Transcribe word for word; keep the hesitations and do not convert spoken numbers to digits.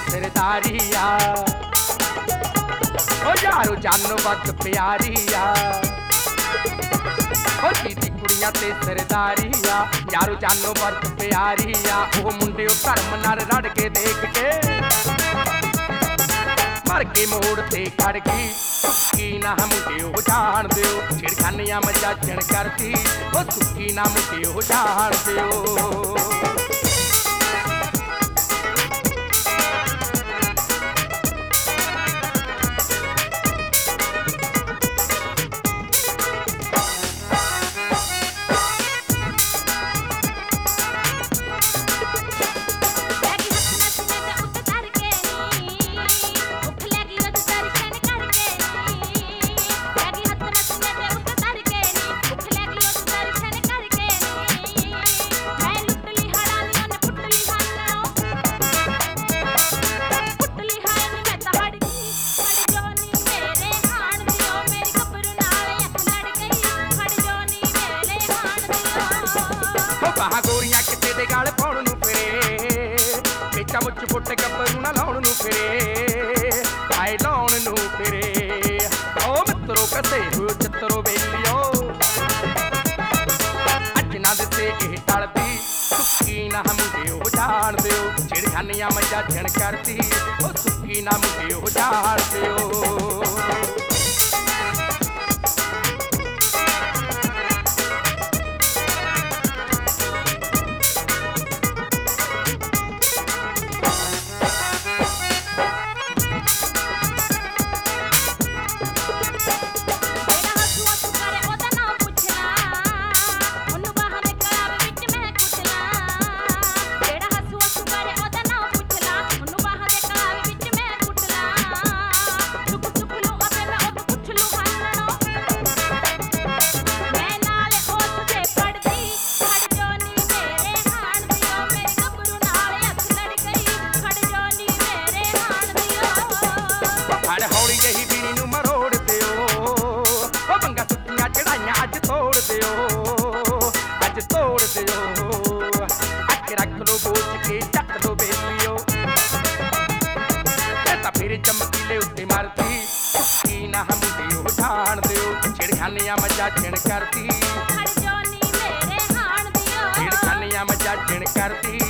सरदारी आ ओ यारो जानो वध प्यारी आ ओ जीती कुड़ियां ते सरदारी आ यारो जानो वध प्यारी आ ओ मुंडे धर्म नाल रड़ के देख के मर के मोड़ ते खड़ गई सुक्की ना मुंडे ओ जान दिओ छिड़खानियां मजाजण करती ओ सुक्की ना मुंडे ओ जान दिओ गोरियां किते दे गाल पाउण नूं फिरे बेचा मुच पुट गब्बरू ना लाउण नूं फिरे आए लाउण नूं फिरे ओ मित्रो कसे हो चित्रो बेलियो अज ना दिते इह टलदी सुक्की ना मुंडे ओ जान दिओ छिड़खानियां मजाजण करदी ओ सुक्की ना मुंडे ओ जान दिओ हौली जही बीनी नूं मरोड़ दिओ ओ बंगा सुक्कियां चढ़ाइयां अज तोड़ दिओ अज तोड़ दिओ अख रख लो बोझ के चक दो बेलियो तां फिर चमकीले उत्ते मरदी सुक्की ना मुंडे ओ जान दिओ छिड़खानियां मजाजण करदी छिड़खानियां मजाजण करदी